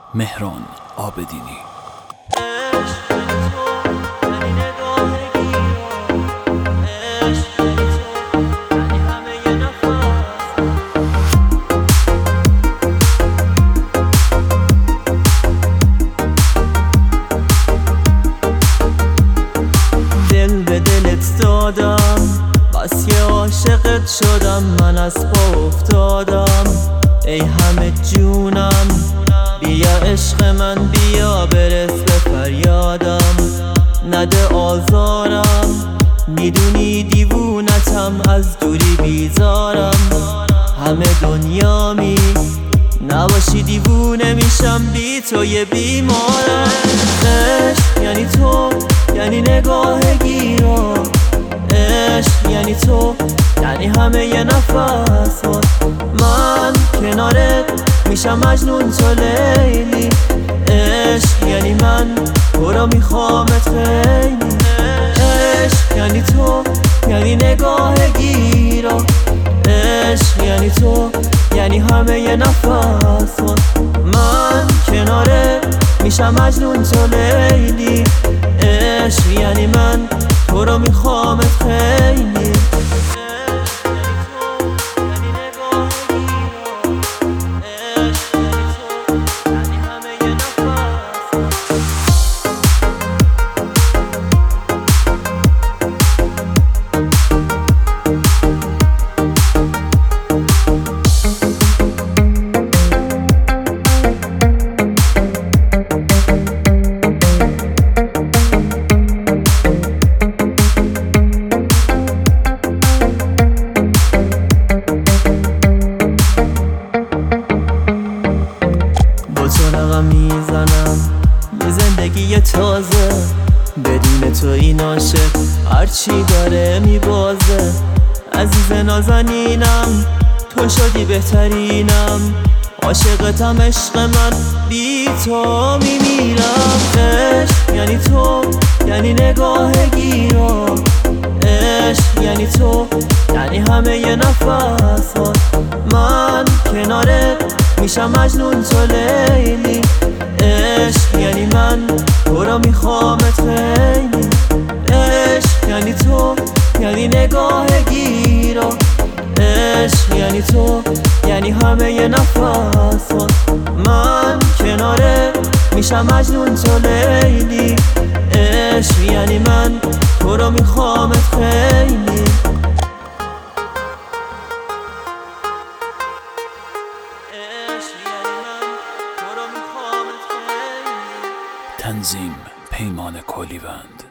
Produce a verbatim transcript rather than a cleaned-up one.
مهران عابدینی. دل به دلت دادم، بس یه عاشقت شدم، من از پا افتادم. ای همه جونم بیا عشق من، بیا برس به فریادم. نده آزارم، میدونی دیوونتم، از دوری بیزارم. همه دنیامی نباشی دیوونه میشم، بی تو یه بیمارم. عشق یعنی تو، یعنی نگاه گیرا. عشق یعنی تو، یعنی همه یه نفس ها. من کنارت میشم مجنون تو لیلی. عشق یعنی من تو را میخوامت خیلی. عشق یعنی تو، یعنی نگاه گیرا. عشق یعنی تو، یعنی همه یه نفس ها. من کنارت میشم مجنون تو لیلی. عشق یعنی من تو را میخوامت خیلی. میزنم یه زندگی تازه، بدون تو این عاشق هرچی داره میبازه. عزیز نازنینم تو شدی بهترینم، عاشقتم عشق من، بی تو میمیرم. عشق یعنی تو، یعنی نگاه گیرا. عشق یعنی تو، یعنی همه یه نفس ها. من کنارت میشم مجنون تو لیلی. عشق یعنی من تو را میخوامت خیلی. عشق یعنی تو، یعنی نگاه گیرا. عشق یعنی تو، یعنی همه یه نفس ها. من کنارت میشم مجنون تو لیلی. عشق یعنی من تو را میخوامت خیلی. تنظیم پیمان کولیوند.